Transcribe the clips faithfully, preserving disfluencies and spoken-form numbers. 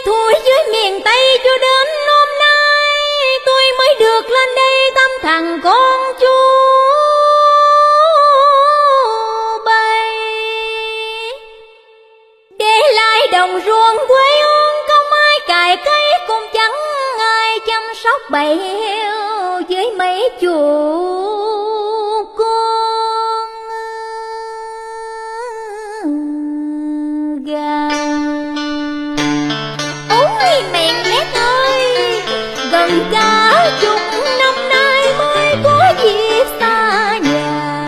Thôi dưới miền Tây cho đến hôm nay tôi mới được lên đây thăm thằng con chú bay. Để lại đồng ruộng quê hương không ai cày cấy, cũng chẳng ai chăm sóc bầy heo với mấy chú con gà. Ôi mèn lét ơi, gần cả chục năm nay mới có dịp xa nhà.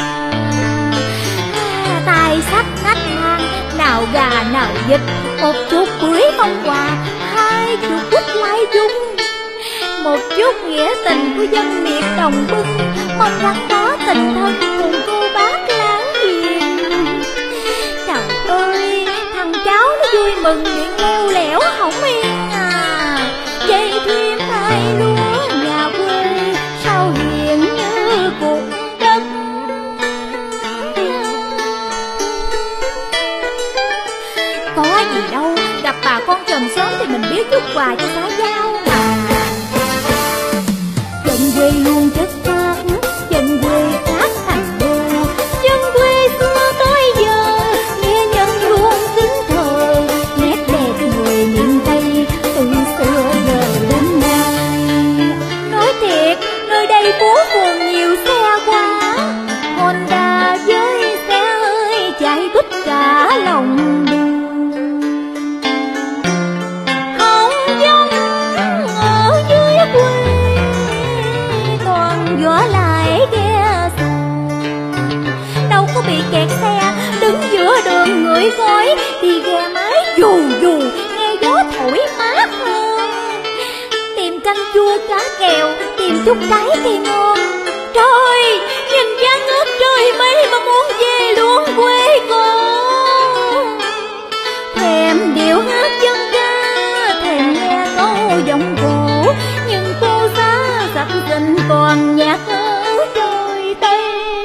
Tài sách khách hàng, nào gà nào vịt, một chút bưởi không quà, hai chục quýt lai dung. Một chút nghĩa tình của dân miệt Đồng Bưng, mong gắn bó tình thân cùng cô bác láng giềng. Trời ơi, thằng cháu nó vui mừng miệng leo lẻo hổng yên à. Dây thêm hai lúa nhà quê sao hiền như cuộc đất. Có gì đâu, gặp bà con chòm xóm thì mình biết chút quà cho xã giao mà. Chân quê luôn chất phác, chân quê khác thành đô. Chân quê xưa tới giờ nghe nhân luôn kính thờ. Nét đẹp người miền Tây từ xưa giờ đến nay. Nói thiệt, nơi đây phố phường nhiều xe quá, Honda với xe hơi chạy bít cả lòng đường. Không giống ở dưới quê gió lại ghe xuồng, đâu có bị kẹt xe đứng giữa đường ngửi khói, đi ghe máy dù dù nghe gió thổi mát hơn. Tìm canh chua cá kèo, tìm chút trái cây ngon. Trời, nhìn dáng ngước trời mây mà muốn về luôn quê con. Thèm điệu hát dân ca, thèm nghe câu giọng cổ, nhưng cô giá sạch tình toàn nhạc ở trời Tây.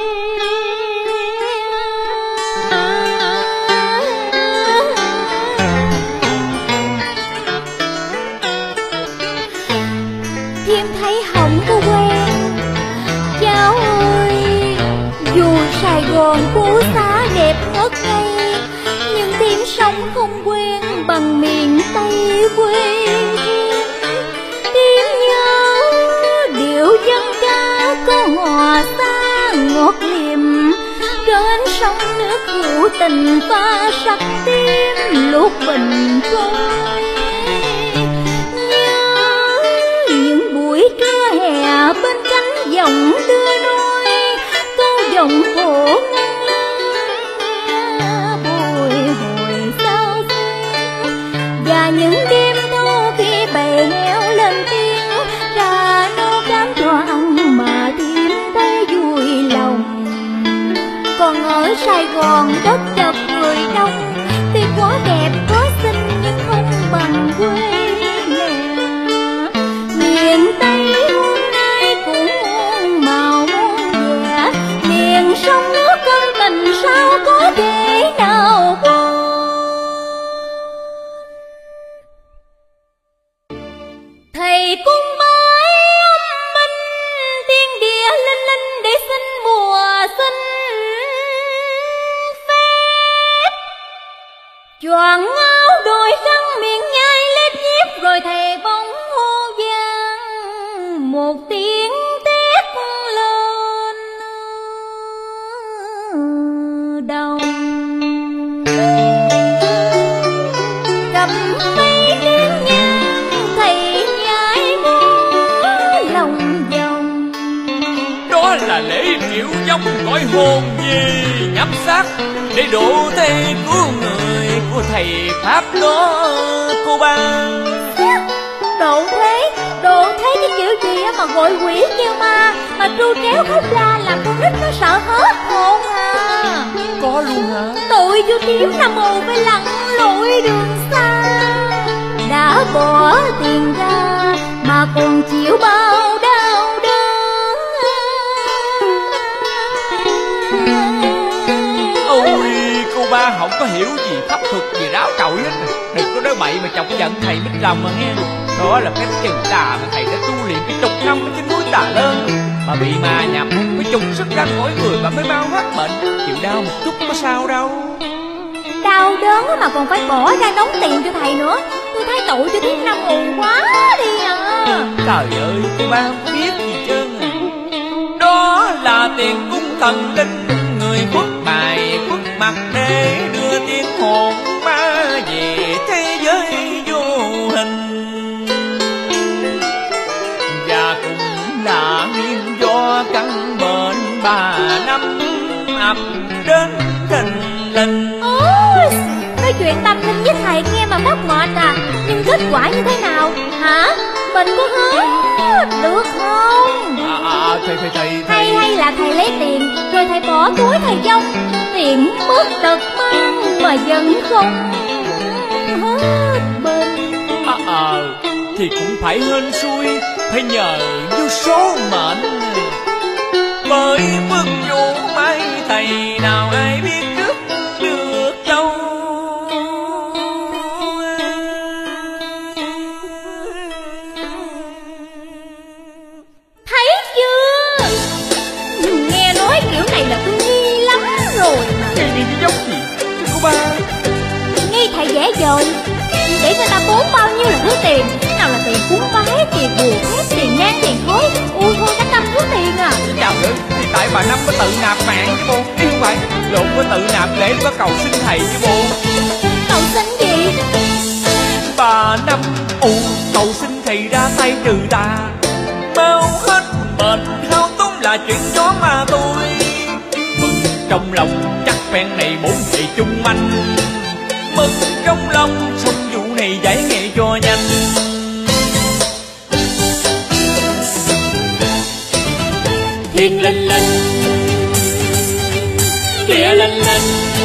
Thiêm thấy không có quen cháu ơi, dù Sài Gòn phố xá đẹp ngất ngây, nhưng Thiêm sống không quen bằng miền Tây quê. Thiêm nhớ điệu dân ca có hòa xa ngọt liềm, trên sông nước hữu tình pha sắc tím lúc bình trôi. Nhớ những buổi trưa hè bên cánh dòng đưa nôi, câu giọng khổ ngân lên bồi hồi sao xưa. Và những đêm thâu khi bầy heo lên tiếng ra nấu cám cho ăn mà Thiêm thấy vui lòng. Còn ở Sài Gòn đất chật người đông, tuy có đẹp có xinh nhưng không bằng quê nhà. Miền Tây hôm nay cũng muôn màu muôn vẻ, miền sông nước ân tình sao có thể nào quên. Thầy cung bái âm minh, tiên địa linh linh để xin mùa sinh phép. Choàng áo đôi khăn miệng nhai lết nhép, rồi thầy bóng hô vang một tiếng tét lên đầu. Cầm mấy nén nhang thầy nhai múa lòng vòng. Đó là lễ triệu giống gọi hồn về nhắm sát, để độ thế cứu người của thầy Pháp đó cô ba. Độ thế, độ thế cái kiểu gì á mà gọi quỷ kêu ma, mà tru tréo khóc la làm con nít nó sợ hết hồn à. Có luôn hả? Tụi vô Thiếm là mù phải lặn lội đường xa, đã bỏ tiền ra mà còn chịu bao đau đớn. Ôi cô ba không có hiểu gì pháp thuật gì ráo trội hết. Đừng có nói bậy mà chọc giận thầy mít lòng mà nghe. Đó là phép trừ tà mà thầy đã tu luyện cái chục năm ở trên núi Tà Lơn. Mà bị ma nhập mới trục sức ra khỏi người và mới mau hết bệnh. Chịu đau một chút có sao đâu. Đau đớn mà còn phải bỏ ra đóng tiền cho thầy nữa. Tôi thấy tội cho Thiên Năm ù quá đi à. Trời ơi, cô ba không biết gì trơn à. Đó là tiền cúng thần linh, người khuất bài khuất mặt để đưa tiếng hồn ma về thế giới vô hình. Và cũng là nguyên do căn bệnh bà năm ập đến thình lình. Ôi, nói chuyện tâm linh với thầy nghe mà phát mệt à. Nhưng kết quả như thế nào hả? Mình có hết được không? À, à, à, thầy, thầy, thầy, thầy. Hay hay là thầy lấy tiền rồi thầy bỏ túi thầy dông, tiền mất tật mang mà vẫn không hết bệnh. À, à, thì cũng phải hên xui, phải nhờ vô số mệnh. Bởi phước vụ mấy thầy nào ai biết trước được đâu. Thấy chưa? Nghe nói kiểu này là tôi nghi lắm rồi mà. Nghi nghi cái giống gì chứ cô ba? Nghi thầy dễ dời, để người ta tốn bao nhiêu là thứ tiền. Nào là tiền cúng bái, tiền bùa phép, tiền nhang, tiền khói. Ui thôi cả trăm thứ tiền à. Chào ơi, thì tại bà Năm có tự nạp mạng chứ bộ. Ý không phải, lộn có tự nạp để có cầu xin thầy chứ bộ. Cầu xin gì? Bà Năm ù cầu xin thầy ra tay trừ tà, mau hết bệnh hao tốn là chuyện gió mà tôi. Mừng trong lòng chắc phen này bốn thầy chung anh. Mừng trong lòng xong vụ này giải nghệ cho nhanh. Thiên linh linh, địa linh linh.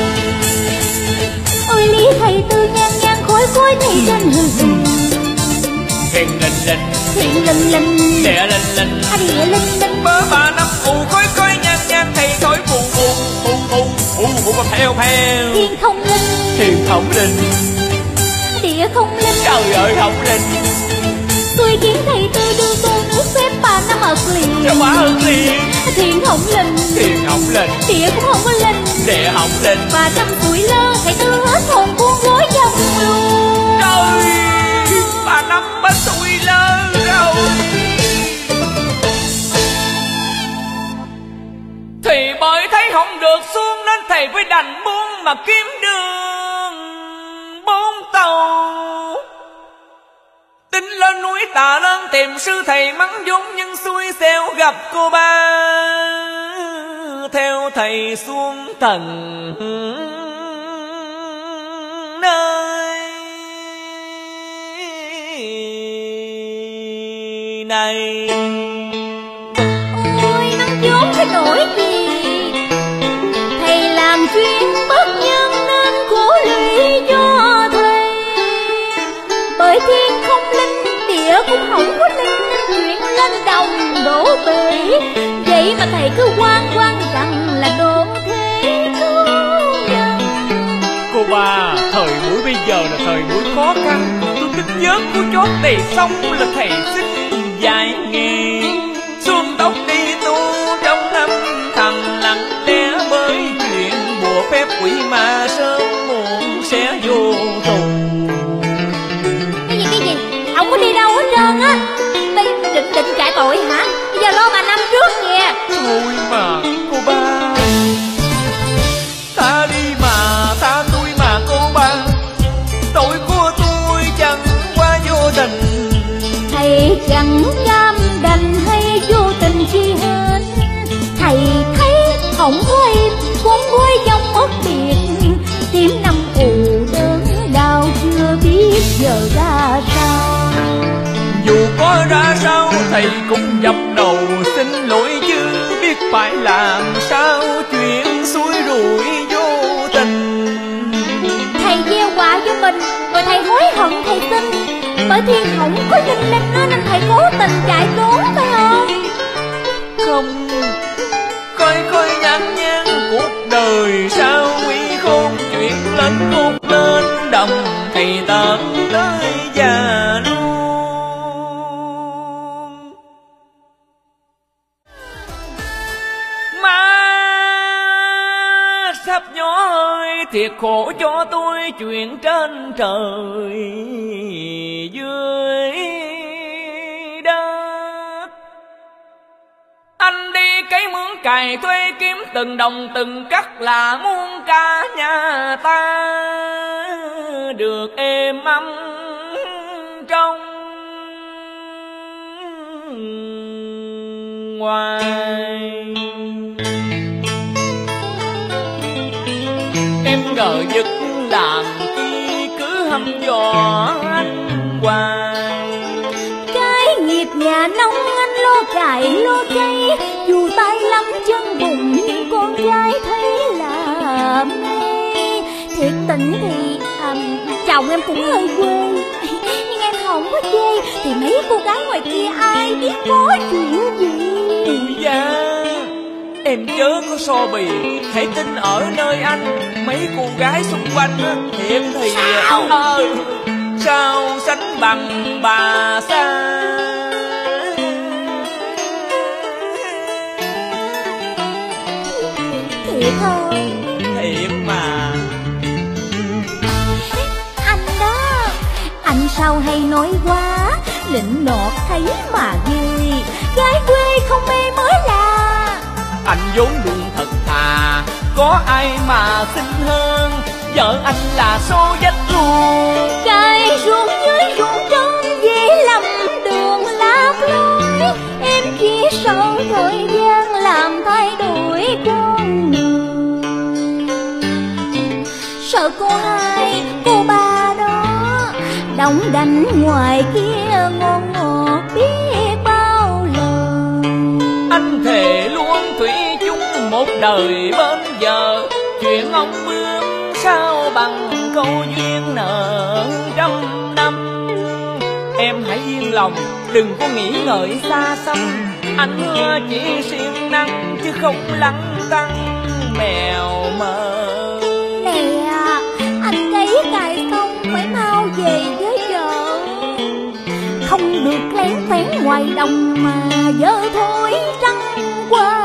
Ôi lý thầy tư nhan nhan khói khói thầy trên hư hư. Thiên linh linh, Thiên linh linh, địa linh linh. à địa linh linh. Bớ bà Năm ù khói khói nhan nhan thầy thổi phù phù phù phù phù phù phù phèo phèo. Thiên không linh, Thiên không linh, địa không linh. trời ơi không linh. Tôi kiến thầy tư đưa tôi nước phép bà Năm ật liền. Trời quá ơn liền. Thiên không linh, Thiên không linh, địa cũng không có linh. địa không linh. Và trăm tuổi lơ thầy tư hết hồn buông gối dòng luôn. Trời, bà Năm bắt tôi lơ rồi. Thì bởi thấy không được xuống nên thầy phải đành buông mà kiếm đường bốn tàu. Tính lên núi Tà Lơn tìm sư thầy mắng vốn nhưng xui xẻo gặp cô ba. Theo thầy xuống tầng nơi này. Ôi mắng vốn cái nỗi gì? Thầy làm chuyên bất nhân nên khổ lụy cho thầy. Bởi thiên không linh, địa cũng không có linh nên chuyện lên đồng đổ bể. Vậy mà thầy cứ quan quan rằng là độ thế cứu nhân. Cô ba, thời buổi bây giờ là thời buổi khó khăn. Tôi thích vớt của chót đầy xong là thầy xin dạy nghề. Xuân tóc đi tu trong năm thầm lặng lẽ, bởi chuyện bùa phép quỷ ma sớm muộn sẽ vô thùng. Cái gì cái gì? Không có đi đâu hết trơn á. Định định, định chạy tội hả? Bây giờ lo bà Năm trước kìa. Thôi mà cô ba, ta đi mà ta tôi mà cô ba. Tội của tôi chẳng qua vô tình. Thầy chẳng cam đành hay vô tình chi hết. Thầy thấy không có im cuốn gối trong mất biệt. Tim năm ù đớn đau chưa biết giờ ra sao. Dù có ra sao thầy cũng dập đầu xin lỗi chứ biết phải làm sao. Chuyện xui rủi vô tình. Thầy gieo quả cho mình rồi thầy hối hận thầy xin. Bởi thiên không có linh linh đó nên thầy cố tình chạy trốn phải không? Không, coi coi nhãn nhãn cuộc đời sao nguy khôn chuyện lên khôn lên. đồng thì tận tới già luôn. Má sắp nhỏ ơi, thiệt khổ cho tôi chuyện trên trời dưới đất. Anh đi cấy mướn cày thuê kiếm từng đồng từng cắt là muốn cả nhà ta được êm ấm trong ngoài. Em ngờ vực làm chi cứ hăm dò anh hoài. Cái nghiệp nhà nông anh lo cày lo cấy, dù tay lắm chân bụng nhưng con gái thấy là mê. Thiệt tình thì à, chồng em cũng hơi quê, nhưng em không có chê. Thì mấy cô gái ngoài kia ai biết có chuyện gì. Ui da, em chớ có so bì, hãy tin ở nơi anh. Mấy cô gái xung quanh á, thiệt thì sao? Ờ, sao sánh bằng bà xa. Thiệt thôi. Thiệt mà. Anh đó, anh sao hay nói quá, lịnh nọt thấy mà ghê. Gái quê không mê mới là. Anh vốn luôn thật thà, có ai mà xinh hơn. Vợ anh là số dách luôn. Cày ruộng dưới ruộng trong dễ lầm đường lạc lối. Em chỉ sợ thời gian làm thay đổi con người. Sợ cô hai, cô ba đó đóng đành ngoài kia ngon ngọt biết bao lời. Anh thề luôn thủy chung một đời bên giờ. Chuyện ông bướm sao bằng câu duyên nợ trăm năm. Em hãy yên lòng, đừng có nghĩ ngợi xa xăm. Anh hứa chỉ siêng năng chứ không lăng tăng mèo mờ. Nè, anh cấy cày xong phải mau về với vợ. Không được lén phén ngoài đồng mà dơ thối trăng qua.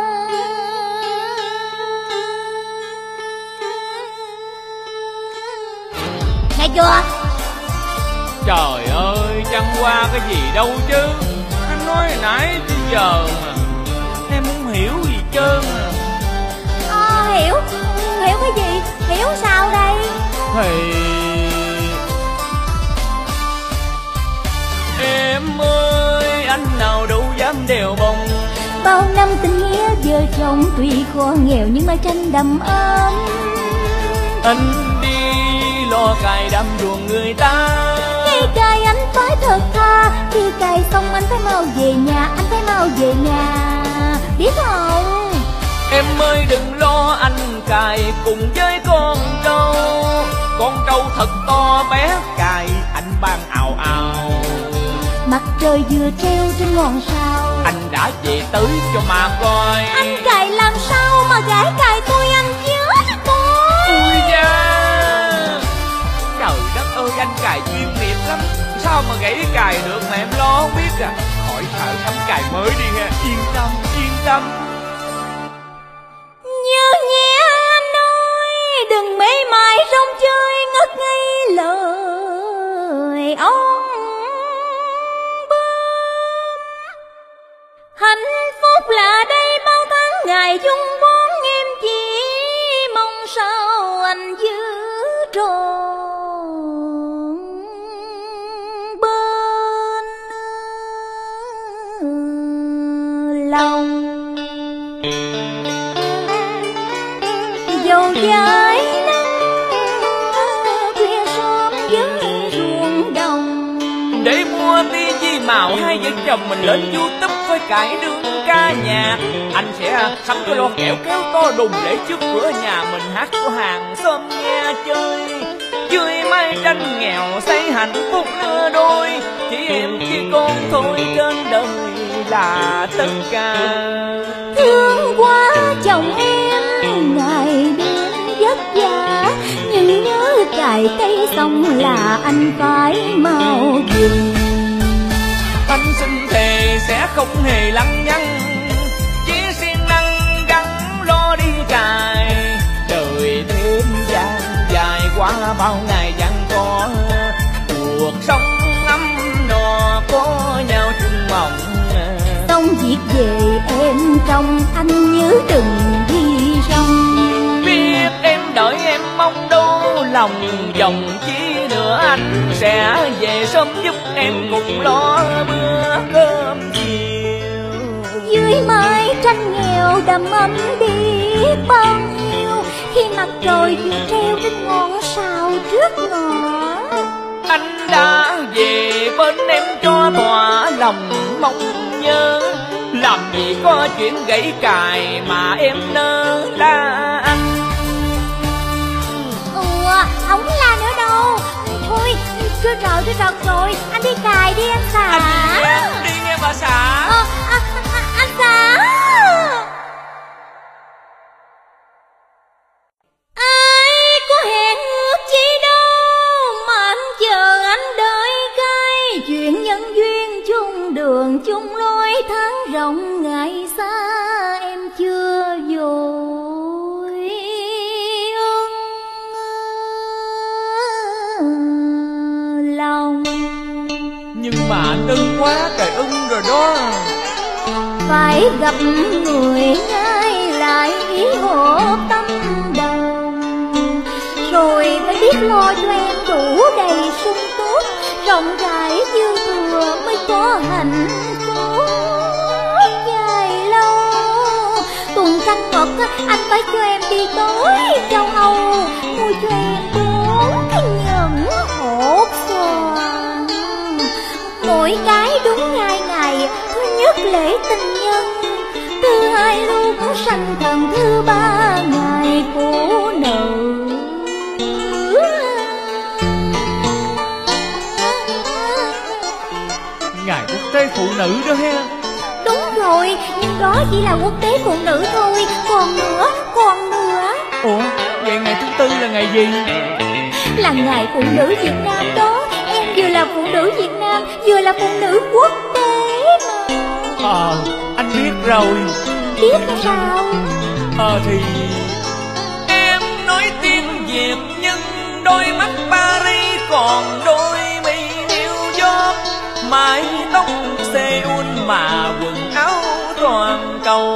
Nghe chưa? Trời ơi, trăng qua cái gì đâu chứ. Anh nói nãy tới giờ mà em không hiểu gì trơn à. À, hiểu, hiểu cái gì? Hiểu sao đây? Thì em ơi, anh nào đâu dám đèo bông. Bao năm tình nghĩa vợ chồng tuy khó nghèo nhưng mà tranh đầm ấm. Anh đi lo cài đâm ruộng người ta. Khi cài anh phải thật tha, khi cài xong anh phải mau về nhà, anh phải mau về nhà, biết không? Em ơi đừng lo, anh cài cùng với con trâu. Con trâu thật to bé cài anh ban ào ào. Mặt trời vừa treo trên ngọn sao, anh đã về tới cho mà coi. Anh cài làm sao mà gái cài tôi anh chết coi. Ui da, trời đất ơi, anh cài chuyên nghiệp lắm. Sao mà gãy cài được mà em lo không biết à. Khỏi sợ, sắm cài mới đi ha. Yên tâm, yên tâm. Như nhé anh ơi, đừng mê mải rong chơi ngất ngây lời ông bướm. Hạnh phúc là đây bao tháng ngày chung bón, em chỉ mong sao anh giữ tròn bên lòng. Dầu dài nắng khuya sớm dưới ruộng đồng, để mua ti chi màu hai vợ chồng mình lên YouTube với cải đường ca nhạc. Anh sẽ sắm cái loa kẹo kéo to đùng để trước cửa nhà mình hát cho hàng xóm nghe chơi. Dưới mái tranh nghèo xây hạnh phúc lứa đôi, chỉ em chỉ con thôi trên đời là tất cả. thương quá chồng em ngày đêm vất vả, nhưng nhớ cài cây xong là anh phải mau dừng. Anh xin thề sẽ không hề lăng nhăng, chỉ siêng năng gắng lo đi cài. Đời thêm gian dài qua bao ngày gian khó, cuộc sống ấm no có nhau chung mộng. Xong việc về em trong anh nhớ đừng đi rong. Biết em đợi em mong đâu lòng dòng chi nữa, anh sẽ về sớm giúp em cùng lo bữa cơm chiều. Dưới mái tranh nghèo đầm ấm biết bao nhiêu, khi mặt trời vừa treo trên ngọn sào trước ngõ. Anh đã về bên em cho thỏa lòng mong nhớ, làm gì có chuyện gãy cài mà em nỡ la anh. Ủa, không la nữa đâu. Thôi, chưa trợt chưa trợt rồi, anh đi cài đi anh xã. Anh đi, em đi nghe bà xã. Ờ, à, à, anh xã. Ai có hẹn ước chi đâu mà anh chờ anh đợi cái chuyện nhân duyên chung đường chung lối, tháng rộng ngày xa em chưa vội ưng lòng. Nhưng mà anh ưng quá trời ưng rồi đó. Phải gặp người ngay lại ý hộp tâm đồng, rồi mới biết lo cho em đủ đầy sung túc, rộng rãi dư thừa mới có hạnh phúc dài lâu. Tuần trăng mật anh phải cho em đi tới châu Âu, mua cho em bốn cái nhẫn hột xoàn, mỗi cái đúng hai ngày. Thứ nhất lễ tình nhân, thứ hai lúc sanh thần, thứ ba ngày phụ nữ. Ngày quốc tế phụ nữ đó ha. Đúng rồi, nhưng đó chỉ là quốc tế phụ nữ thôi. Còn nữa, còn nữa. Ủa, vậy ngày thứ tư là ngày gì? Là ngày phụ nữ Việt Nam đó. Em vừa là phụ nữ Việt Nam, vừa là phụ nữ quốc tế mà. Ờ, anh biết rồi. Biết sao? Ờ thì em nói tiếng Việt nhưng đôi mắt Paris còn đôi mi New York, mái tóc Seoul mà quần áo toàn cầu.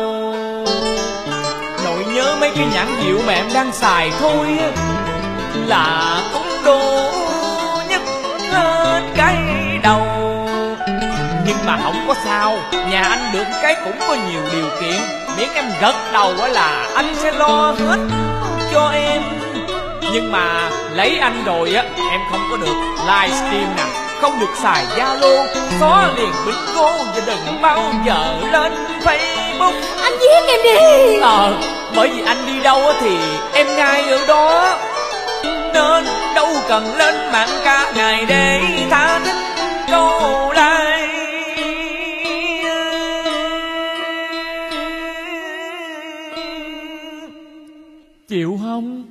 Nội nhớ mấy cái nhãn hiệu mà em đang xài thôi á, là cũng đủ nhất hết cái đầu. Nhưng mà không có sao, nhà anh được cái cũng có nhiều điều kiện, miễn em gật đầu là anh sẽ lo hết cho em. Nhưng mà lấy anh rồi á, em không có được livestream nè, không được xài Zalo, xóa liền Bigo và đừng bao giờ lên Facebook. Anh giết em đi. Ờ, bởi vì anh đi đâu á thì em ngay ở đó, nên đâu cần lên mạng cả ngày để tha thích câu like. Chịu không?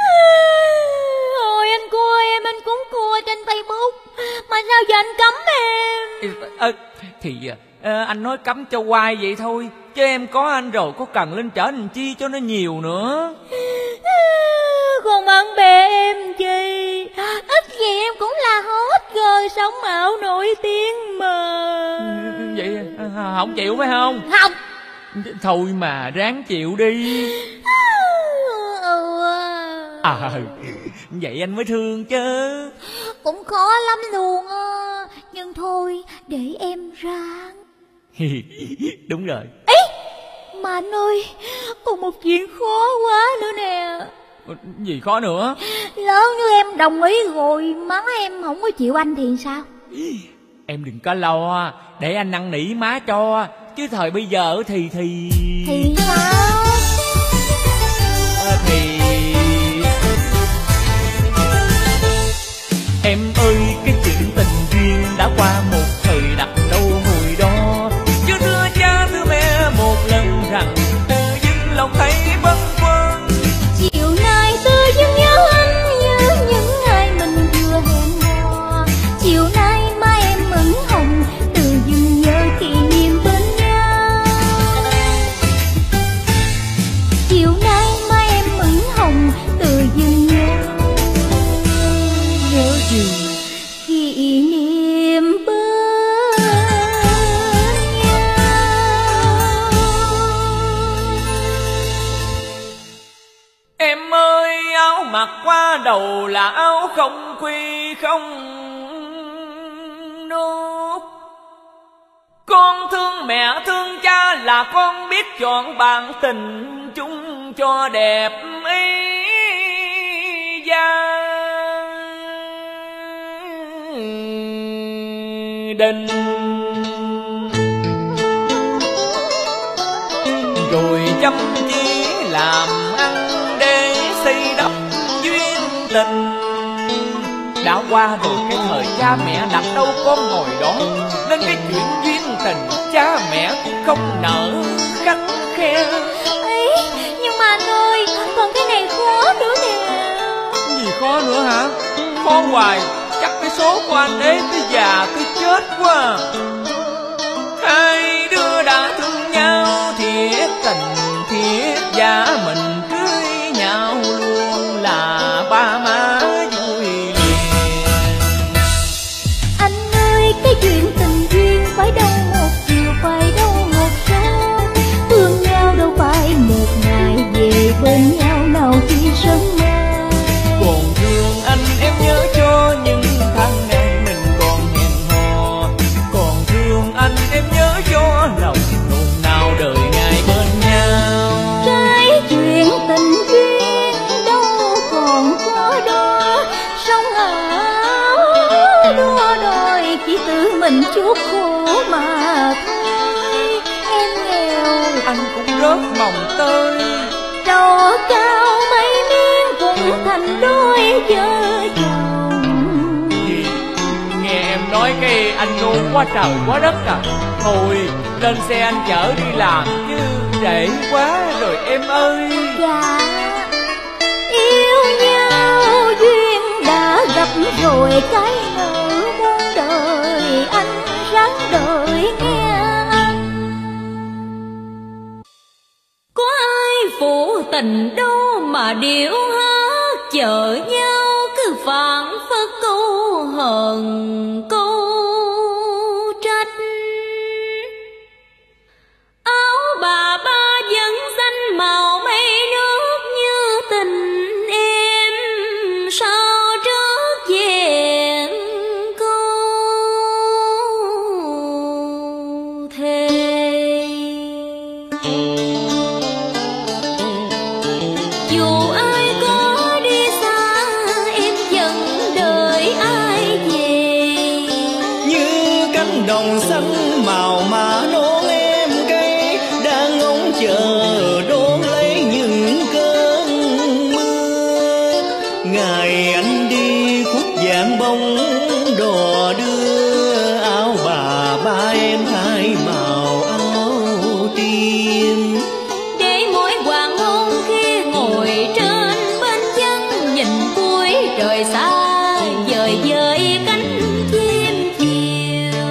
Ôi anh cua em, anh cũng cua trên Facebook, mà sao giờ anh cấm em? À, thì à, anh nói cấm cho hoài vậy thôi, chứ em có anh rồi có cần lên trở làm chi cho nó nhiều nữa. Còn bạn bè em chi, ít gì em cũng là hot girl sống ảo nổi tiếng mà. Vậy không chịu phải không? Không. Thôi mà ráng chịu đi. À, vậy anh mới thương chứ. Cũng khó lắm luôn á, nhưng thôi để em ráng. Đúng rồi. Ý, mà anh ơi, còn một chuyện khó quá nữa nè. Gì khó nữa? Lỡ như em đồng ý rồi má em không có chịu anh thì sao? Em đừng có lo, để anh năn nỉ má cho. Chứ thời bây giờ thì thì Thì sao? à, Thì em ơi, cái chuyện tình duyên đã qua một thời đặt đâu hồi đó, chứ đưa cha đưa mẹ một lần rằng tự dưng lòng thấy bâng khuâng. Chiều nay tự dưng nhớ anh như những không quy không nốt. Con thương mẹ thương cha là con biết chọn bạn tình chung cho đẹp ý gia đình. Rồi chăm chỉ làm ăn để xây đắp duyên tình. Đã qua rồi cái thời cha mẹ đặt đâu con ngồi đó, nên cái chuyện duyên tình cha mẹ cũng không nỡ khắt khe. Ấy, nhưng mà anh ơi, còn cái này khó nữa nè. Gì khó nữa hả? Khó hoài, chắc cái số của anh ấy tới già tới chết quá. Hai đứa đã thương nhau thiệt tình thiết giả, mình cưới nhau luôn là ba má vui liền. Anh ơi, cái chuyện tình duyên phải đâu một chiều, phải đâu một sáng. Thương nhau đâu phải một ngày, về bên nhau nào khi sớm mai. Còn thương anh em nhớ cho những tháng ngày mình còn hẹn hò. Còn thương anh em nhớ cho lòng nôn nao đời ngày bên nhau. Cái chuyện tình duyên đâu còn có đó, sống ở đua đòi chỉ tự mình chuốc khổ mà thôi. Em nghèo Anh cũng rớt mồng tơi, trò cao mấy miếng cũng thành đôi vợ chồng. gì nghe em nói cái anh nôn quá trời quá đất à. Thôi lên xe anh chở đi làm chứ trễ quá rồi em ơi. Dạ, yêu nhau duyên đã gặp rồi, cái nợ muôn đời anh ráng đợi nghe anh. Có ai phụ tình đâu mà điệu hát chờ nhau, cứ phảng phất câu hờn câu trách. Áo bà ba vẫn xanh màu mây nước như tình em, sao trước vẹn câu thề. Dù ai có đi xa em vẫn đợi ai về. Như cánh đồng xanh màu mà nón em cây, đang ngóng chờ đón lấy những cơn mưa. Ngày anh đi khuất vàng bông đò đưa, áo bà ba em hai màu áo tim. Để mỗi hoàng hôn khi ngồi trên bên chân, nhìn cuối trời xa dời dời cánh chim chiều.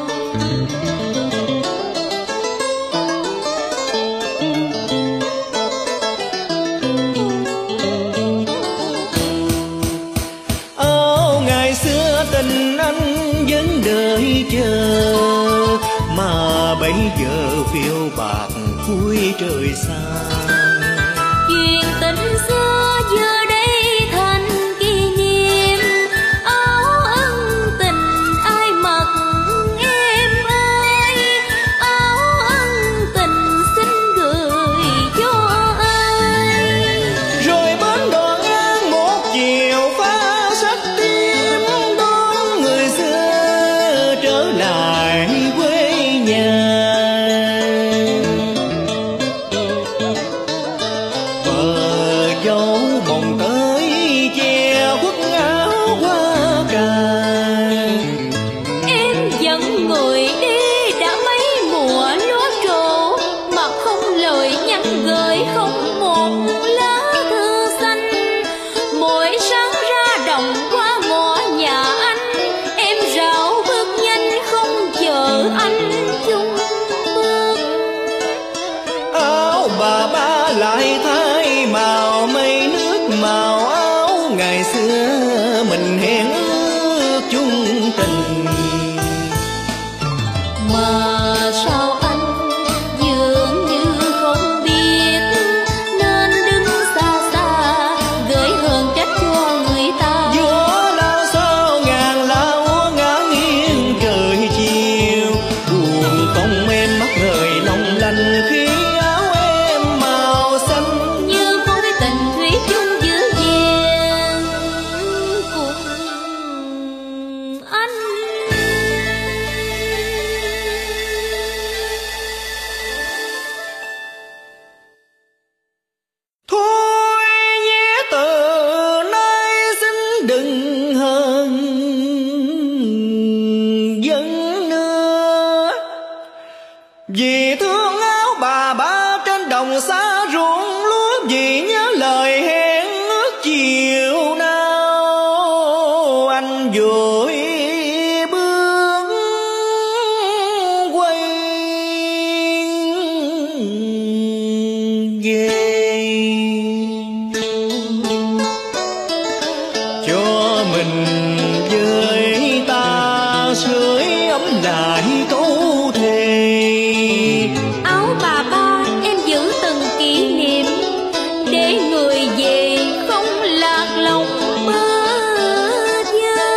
Áo ngày xưa tình anh vẫn đợi chờ, mà bây giờ phiêu bạc cuối trời xa. Chuyện tình xưa giờ đây thành kỷ niệm, áo ân tình ai mặc em ơi. Áo ân tình xin gửi cho ai. Rồi bến đò ngang một chiều pha sắc tím, đón người xưa trở lại quê nhà. lại câu thề. Áo bà ba em giữ từng kỷ niệm, để người về không lạc lòng bơ vơ.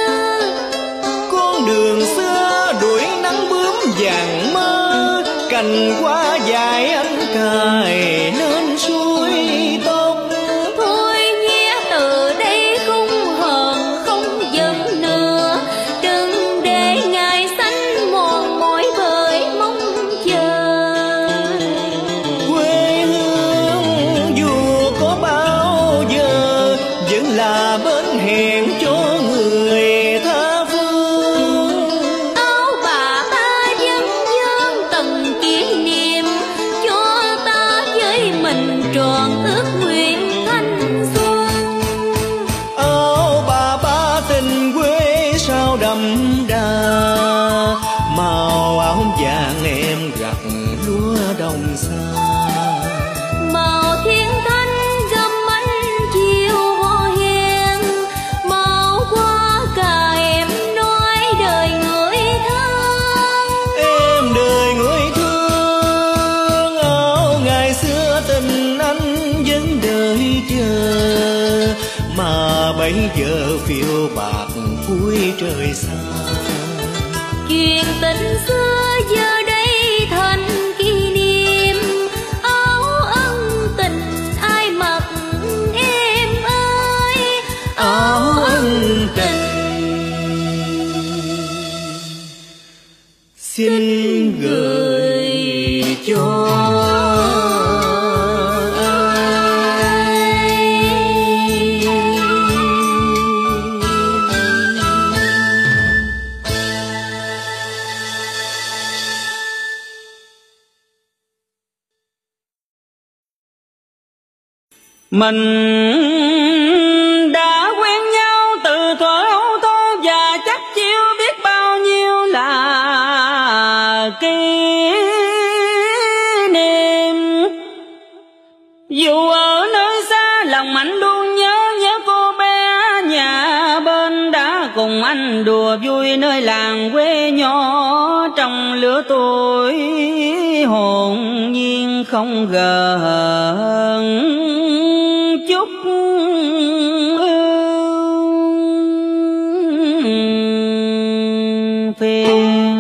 Con đường xưa đuổi nắng bướm vàng mơ, cành hoa dài anh cài nên suối tóc. Thôi nhé từ đây không hờn không giận nữa, đừng để ngày xanh mòn mỏi bởi mong chờ. Quê hương dù có bao giờ vẫn là bến hẹn cho người tha phương. Áo bà ba dân dân từng kỷ niệm, cho ta với mình tròn ước nguyện thanh xuân. Áo bà ba tình quê sao đậm đà, màu áo vàng em gặt lúa đồng xa. Màu thiên thanh gấm ánh chiều hoa hẹn, màu hoa cà em nói đời người thân. Em đời người thương, áo ngày xưa tình anh vẫn đợi chờ, mà bây giờ phiêu bạc cuối trời xa. Chuyện tình xưa giờ đây thành kỷ niệm, áo ân tình ai mặc em ơi, Áo ân tình xin gửi cho mình đã quen nhau từ thuở ấu thơ, và chắc chiêu biết bao nhiêu là kỷ niệm. Dù ở nơi xa lòng anh luôn nhớ nhớ cô bé nhà bên, đã cùng anh đùa vui nơi làng quê nhỏ, trong lứa tuổi hồn nhiên không gợn chút ưu phiền.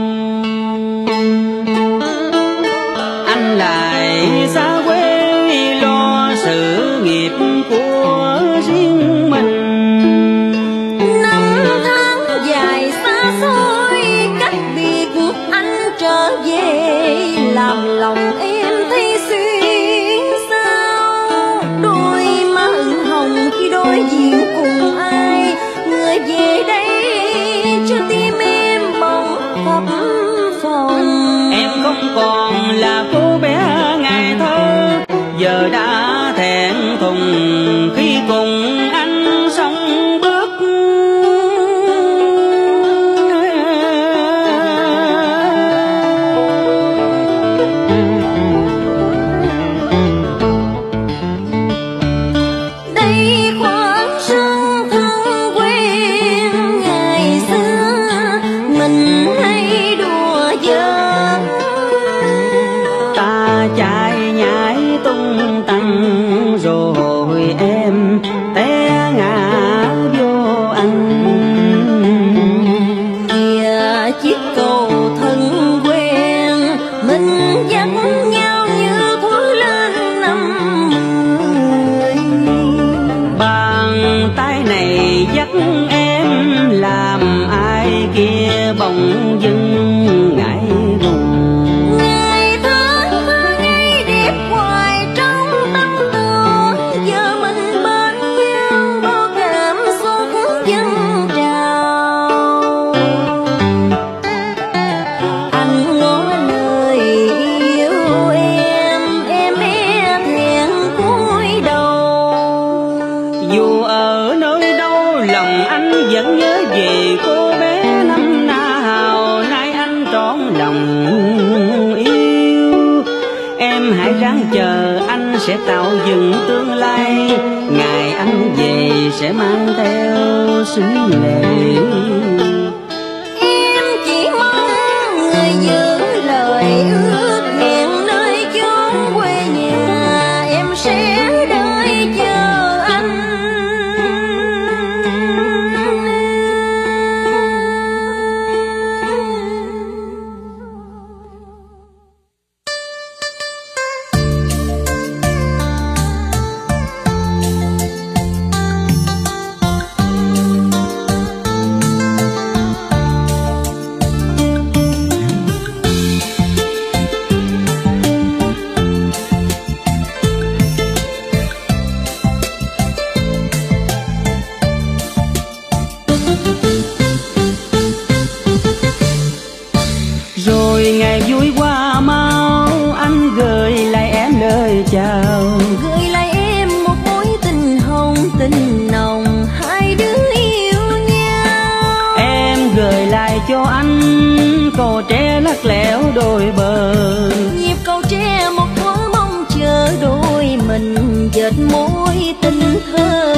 Anh lại xa quê lo sự nghiệp của riêng mình. năm tháng dài xa xôi cách biệt, anh trở về làm lòng em thấy xuyên sao. Đôi má ửng hồng khi đối diện cùng ai, người về đây cho tim em bỗng phập phồng. Em không còn là cô bé ngày thơ, giờ đã thẹn thùng khi cùng anh sống bước. Đây khoảng sương thân quen ngày xưa, mình hay đùa giỡn. Ta chạy nhảy tung tăng rồi em té ngã vô anh. Kìa chiếc cầu thân quen, mình dắt nhau như thuở lên năm mười. Bàn tay này dắt em làm ai kia bỗng dưng ngại ngùng. Ngày tháng thơ ngây đẹp hoài trong tâm tưởng, giờ mình bên nhau bao cảm xúc dâng trào. Anh ngỏ lời yêu em, em e thẹn cúi đầu. Dù ở nơi đâu lòng anh vẫn nhớ về cô bé năm nào, nay anh trọn lòng yêu. Em hãy ráng chờ, anh sẽ tạo dựng tương lai, ngày anh về sẽ mang theo sứ mệnh. Em chỉ mong lại cho anh cầu tre lắc lẻo đôi bờ. Nhịp cầu tre một thoáng mong chờ đôi mình dệt mối tình thơ.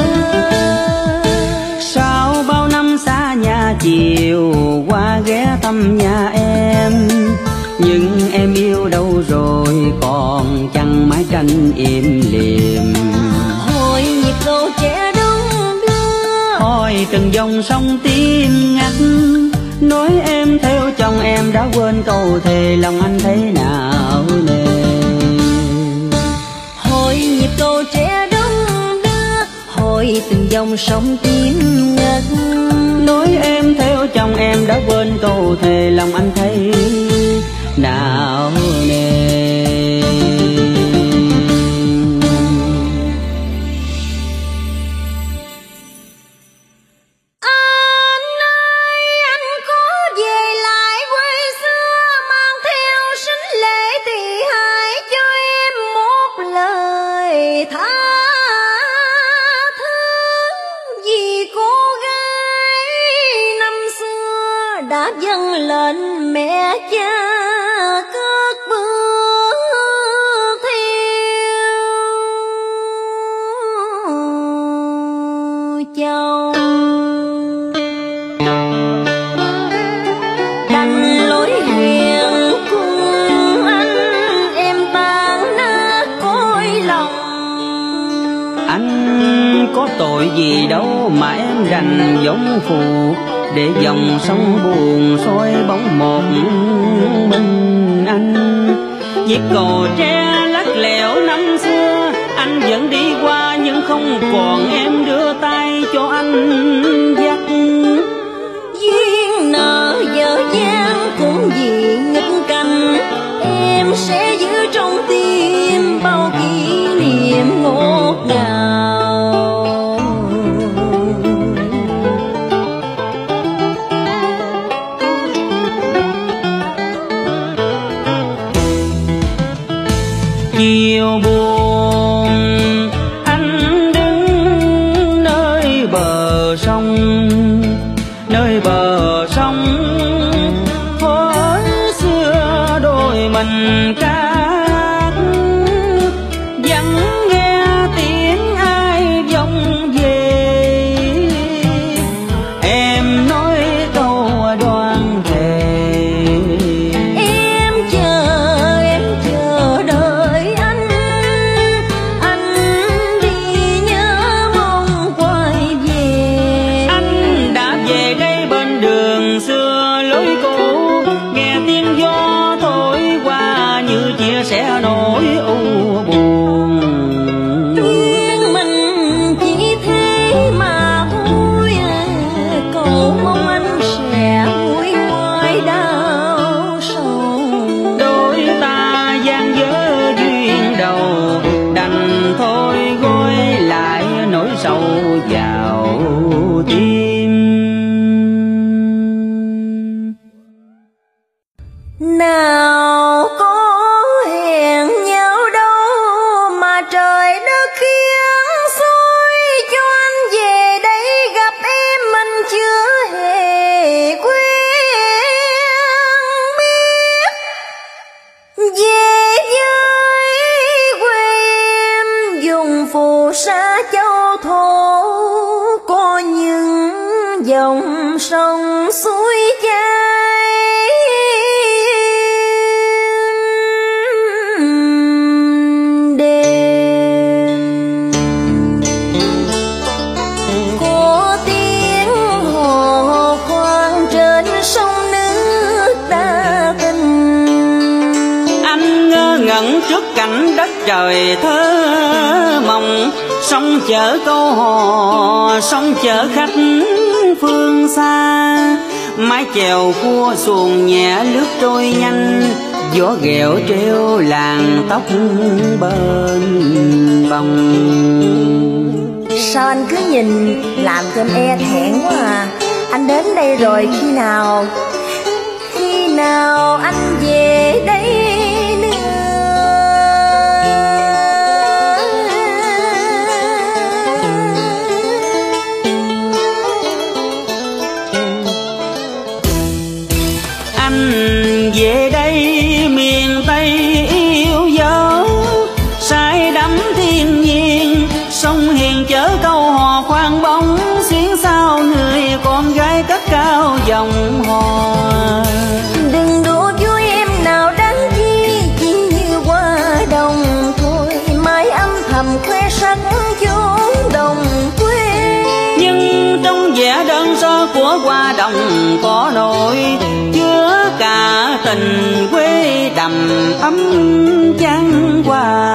Sau bao năm xa nhà chiều qua ghé thăm nhà em, nhưng em yêu đâu rồi còn chẳng mái tranh im lìm. Hồi nhịp cầu tre đông đưa, hỏi từng dòng sông tim ngắt, nói em theo chồng em đã quên câu thề lòng anh thế nào nè. hồi nhịp cầu tre đông đưa, hồi từng dòng sông tim ngắt, nói em theo chồng em đã quên câu thề lòng anh thấy nào nè. đã dâng lên mẹ cha cất bước theo chồng. Đành lối hẹn cùng anh em tan nát cõi lòng. Anh có tội gì đâu mà em đành giống phù, để dòng sông buồn soi bóng một mình anh. Chiếc cầu tre lắc lẻo năm xưa anh vẫn đi qua, nhưng không còn em đưa tay cho anh dắt. Duyên nợ dở dang cũng vì nghịch cảnh, em sẽ giữ trong tim bao kỷ niệm ngọt ngào. Chiều buồn anh đứng nơi bờ sông, nơi bờ sông hồi xưa đôi mình cát, vẫn nghe tiếng ai vọng về. Em nói câu đoan thề, Em chờ em chờ đợi anh, anh đi nhớ mong quay về. anh đã về đây bên đường xưa lối cũ, nghe tiếng gió thổi qua như chia sẻ nỗi u buồn. Duyên mình chỉ thế mà thôi, cầu mong anh sẽ nguôi ngoai đau sầu. Đôi ta gian dở duyên đầu, đành thôi gối lại nỗi sầu vào tim. Nào có hẹn nhau đâu mà trời đất khiến xui cho anh về đây gặp em, mình chưa hề quen biết. Về với quê em dùng phù sa châu thổ, có những dòng sông suối chảy đêm. Có tiếng hò khoan trên sông nước ta tình. Anh ngơ ngẩn trước cảnh đất trời thơ mộng, sông chở câu hò, sông chở khách phương xa. Mái chèo cua xuồng nhẹ lướt trôi nhanh, gió ghẹo treo làn tóc bên bồng. Sao anh cứ nhìn làm cơm e thẹn quá à? Anh đến đây rồi khi nào? Khi nào anh về đây nữa? anh về đây miền Tây yêu dấu, say đắm thiên nhiên sông hiền chở câu hò khoan bóng, xuyến sao người con gái cất cao giọng hò. Đừng đùa vui em nào đáng chi, chỉ như hoa đồng thôi, mãi âm thầm khoe sắc chốn đồng quê. Nhưng trong vẻ đơn sơ của hoa đồng có nỗi chứa cả tình quê đầm ấm chan hòa,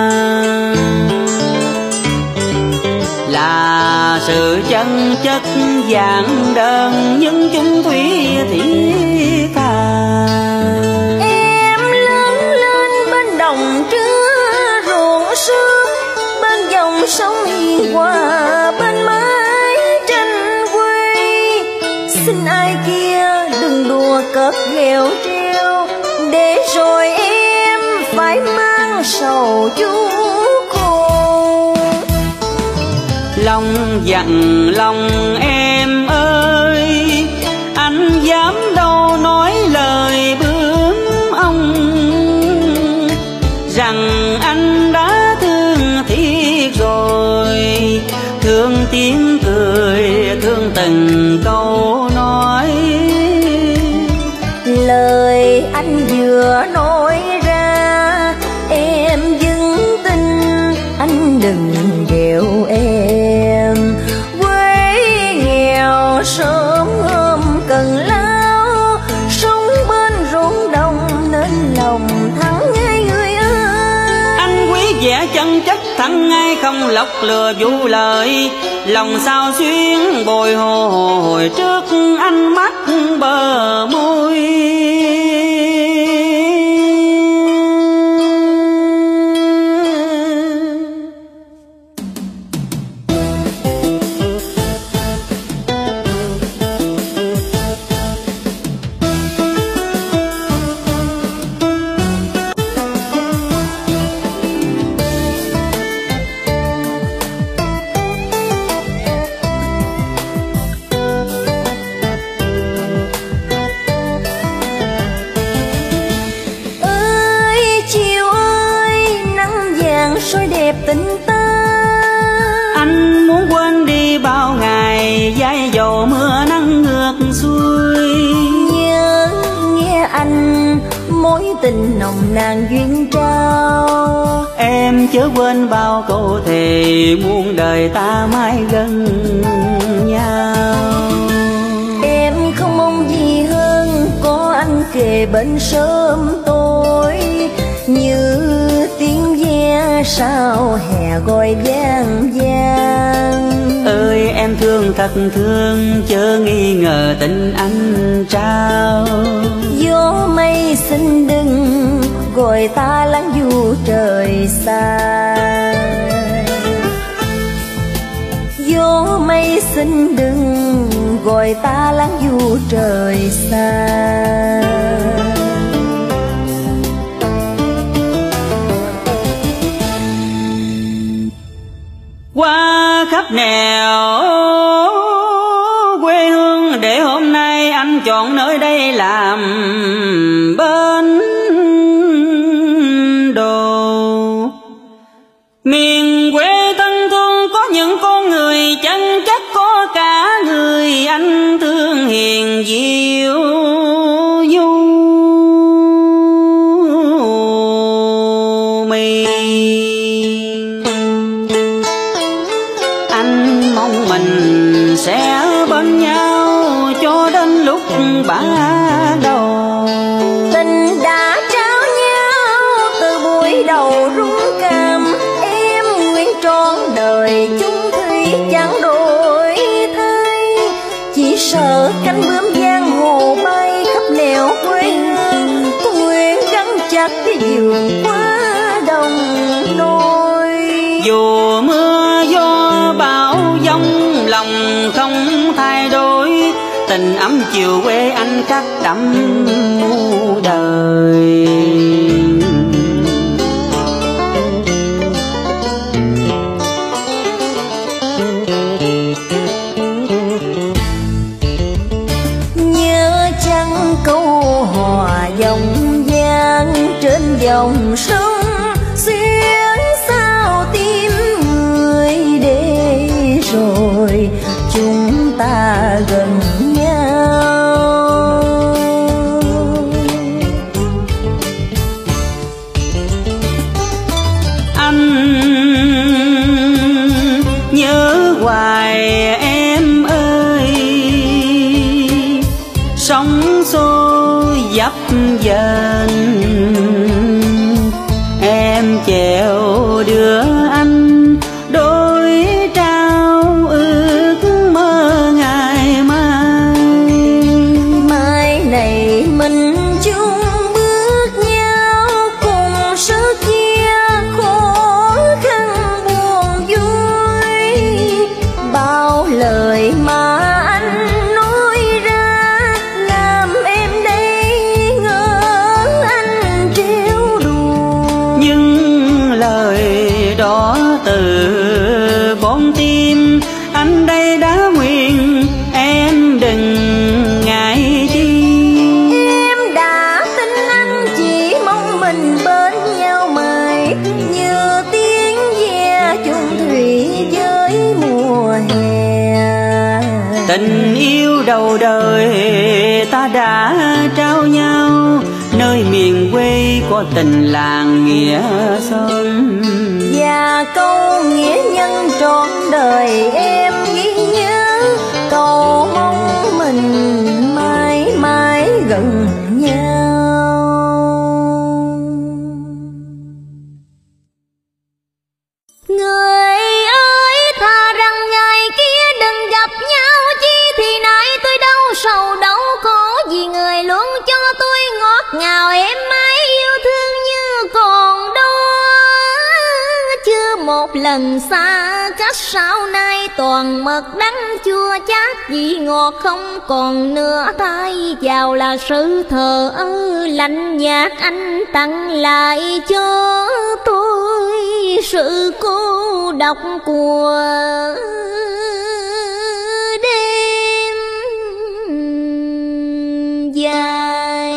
là sự chân chất dạng đơn nhưng chung thủy thiết tha. Em lớn lên bên đồng trưa ruộng sớm, bên dòng sông hiền hòa, bên mái tranh quê. Xin ai kia đừng đùa cợt ghẹo treo, để rồi em phải mang sầu chú khổ. Lòng dặn lòng em ơi, anh dám đâu nói lời bướm ông, rằng anh đã thương thiết rồi, thương tiếng cười, thương từng câu nói. Lời anh vừa nói ra em vững tin, anh đừng ghẹo em. Quê nghèo sớm hôm cần lao, sống bên ruộng đồng nên lòng thắng ngay người ơi. Anh quý vẻ chân chất thẳng ngay không lọc lừa vu lời, lòng sao xuyên bồi hồi trước ánh mắt bờ môi. Soi đẹp tình ta, anh muốn quên đi bao ngày dãi dầu mưa nắng ngược xuôi. nhớ nghe anh mối tình nồng nàn duyên trao, Em chớ quên bao câu thề muôn đời ta mãi gần nhau. Em không mong gì hơn có anh kề bên sớm tối, như tiếng ve sao hè gọi vang vang. Ơi em thương thật thương, chớ nghi ngờ tình anh trao. Gió mây xin đừng gọi ta lãng du trời xa, gió mây xin đừng gọi ta lãng du trời xa. Qua khắp nẻo quê hương để hôm nay anh chọn nơi đây làm bến đồ. Miền quê thân thương có những con người chân chất, có cả người anh thương hiền diệu du mi. Anh mong mình sẽ bên nhau cho đến lúc bả đầu. Tình đã trao nhau từ buổi đầu rung cam, em nguyện trọn đời chung thủy chẳng đổi thay. Chỉ sợ cánh bướm giang hồ bay khắp nẻo quê hương, có nguyện gắn chặt cái vườn hoa đồng nôi. Dù mưa gió bão giông lòng không thay đổi, tình ấm chiều quê anh khắc đậm muôn đời. Nhớ chăng câu dòng sông xuyên sao tim người, để rồi chúng ta gần nhau. Anh nhớ hoài em ơi, sóng xô dập dềnh em chèo đưa anh đôi trao ước mơ ngày mai. Mai này mình chung bước nhau cùng số chia khó khăn buồn vui, bao lời mà anh nói ra làm em đây ngỡ anh trêu đùa. Nhưng lời đó từ con tim anh đây đã nguyện em đừng ngại chi. Em đã tin anh chỉ mong mình bên nhau mãi, như tiếng ve chung thủy với mùa hè. Tình yêu đầu đời ta đã trao nhau, nơi miền quê có tình làng nghĩa xóm. Và câu nghĩa nhân trọn đời em ghi nhớ, cầu mong mình mãi mãi gần nhau. Người ơi thà rằng ngày kia đừng gặp nhau chi, thì nay tôi đâu sầu đâu khổ, vì người luôn cho tôi ngọt ngào em mãi yêu thương như còn đó. Chưa một lần xa cách sau nay toàn mật đắng chua chát, vị ngọt không còn nữa, thay vào là sự thờ ơ lạnh nhạt anh tặng lại cho tôi sự cô độc của đêm dài.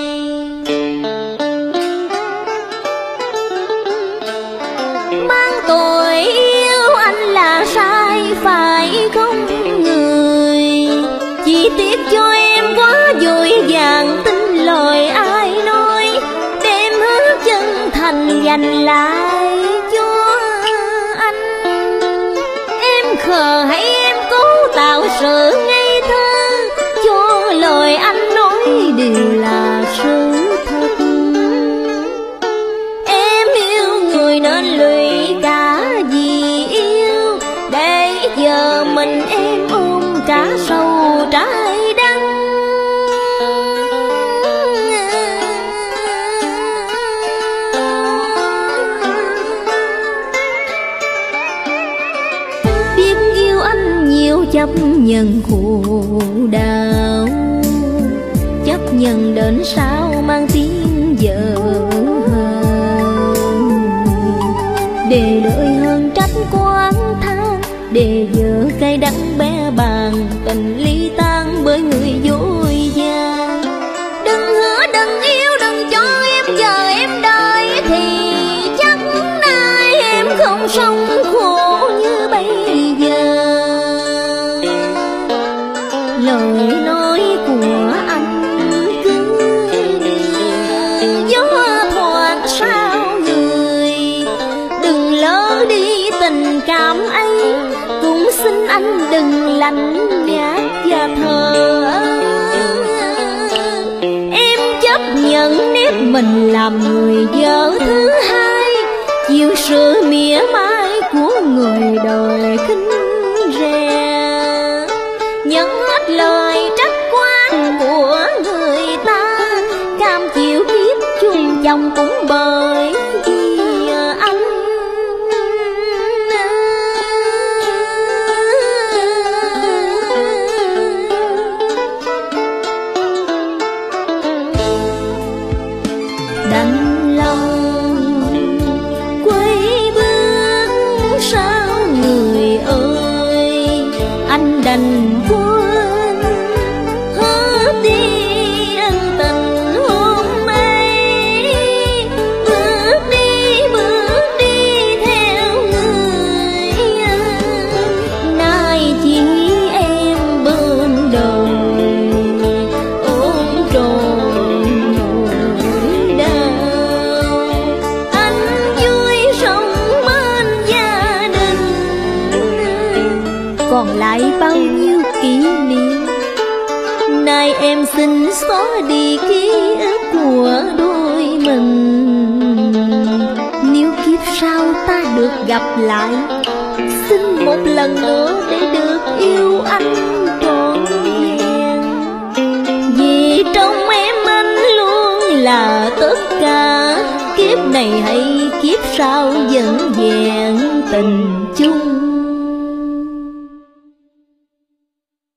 Mang tội yêu anh là sai phải không người, chỉ tiếc cho em quá vội vàng tin lời ai nói, đem hết chân thành dành lại cho anh. Em khờ hay em cố tạo sự ngây thơ, cho lời anh nói đều là sự thật. Em yêu người nên lụy cả vì yêu, để giờ mình em ôm cả sầu trái đắng. Biết yêu anh nhiều chấp nhận khổ đau, chấp nhận đến sau mang tiếng vợ hơn, để đợi hơn trách quán than, để vợ cay đắng bé bàng, tình ly tan bởi người dối gian. Đừng hứa đừng yêu đừng cho em chờ em đợi, thì chắc nay em không sống khổ như bây giờ. Lời nói của anh cứ gió thoảng sao người, đừng lỡ đi tình cảm ấy, cũng xin anh đừng lạnh nhạt và thờ ơ. Em chấp nhận nếp mình làm người vợ thứ hai, chịu sự mỉa mai của người đời khinh rè, nhận hết lời trách oan của người ta, cam chịu kiếp chung chồng cũng bởi vì anh. Đành lòng quay bước sao người ơi, anh đành quên hết đi ân tình hôm ấy, bước xin xóa đi ký ức của đôi mình. Nếu kiếp sau ta được gặp lại, xin một lần nữa để được yêu anh trọn vẹn. Vì trong em anh luôn là tất cả, kiếp này hay kiếp sau vẫn vẹn tình chung.